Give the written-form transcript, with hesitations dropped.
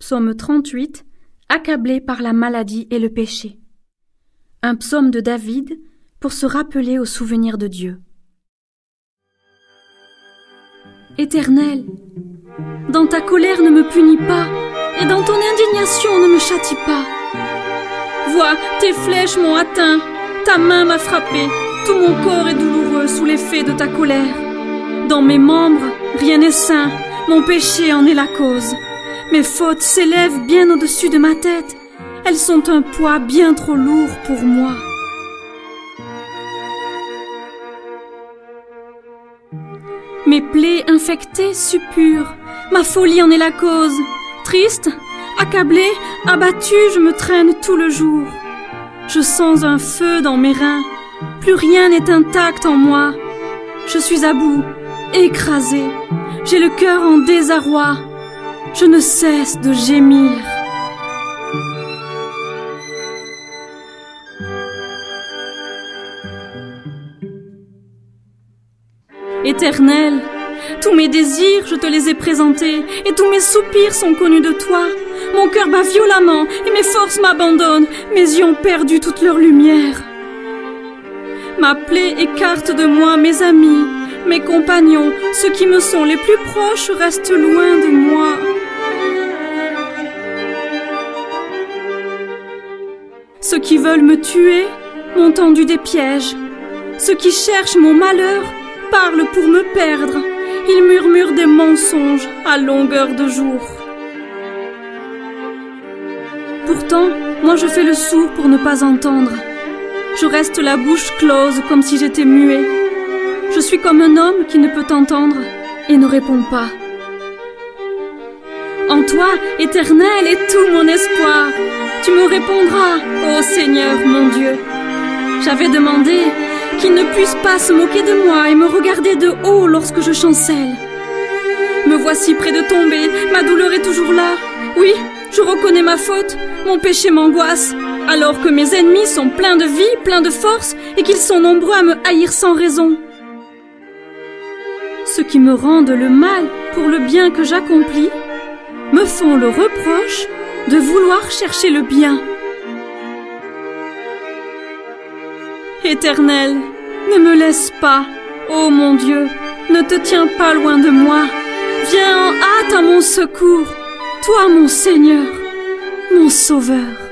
Psaume 38, accablé par la maladie et le péché. Un psaume de David pour se rappeler au souvenir de Dieu. Éternel, dans ta colère ne me punis pas, et dans ton indignation ne me châtie pas. Vois, tes flèches m'ont atteint, ta main m'a frappé, tout mon corps est douloureux sous l'effet de ta colère. Dans mes membres, rien n'est sain, mon péché en est la cause. Mes fautes s'élèvent bien au-dessus de ma tête, elles sont un poids bien trop lourd pour moi. Mes plaies infectées suppurent, ma folie en est la cause. Triste, accablée, abattue, je me traîne tout le jour. Je sens un feu dans mes reins, plus rien n'est intact en moi. Je suis à bout, écrasée, j'ai le cœur en désarroi. Je ne cesse de gémir. Éternel, tous mes désirs, je te les ai présentés, et tous mes soupirs sont connus de toi. Mon cœur bat violemment, et mes forces m'abandonnent, mes yeux ont perdu toute leur lumière. Ma plaie écarte de moi mes amis, mes compagnons, ceux qui me sont les plus proches restent loin de moi. Ceux qui veulent me tuer m'ont tendu des pièges. Ceux qui cherchent mon malheur parlent pour me perdre. Ils murmurent des mensonges à longueur de jour. Pourtant, moi je fais le sourd pour ne pas entendre. Je reste la bouche close comme si j'étais muet. Je suis comme un homme qui ne peut entendre et ne répond pas. En toi, Éternel, est tout mon espoir. Tu me répondras, ô Seigneur mon Dieu. J'avais demandé qu'il ne puisse pas se moquer de moi et me regarder de haut lorsque je chancelle. Me voici près de tomber, ma douleur est toujours là. Oui, je reconnais ma faute, mon péché m'angoisse, alors que mes ennemis sont pleins de vie, pleins de force, et qu'ils sont nombreux à me haïr sans raison. Ceux qui me rendent le mal pour le bien que j'accomplis me font le reproche de vouloir chercher le bien. Éternel, ne me laisse pas, ô mon Dieu, ne te tiens pas loin de moi. Viens en hâte à mon secours, toi mon Seigneur, mon Sauveur.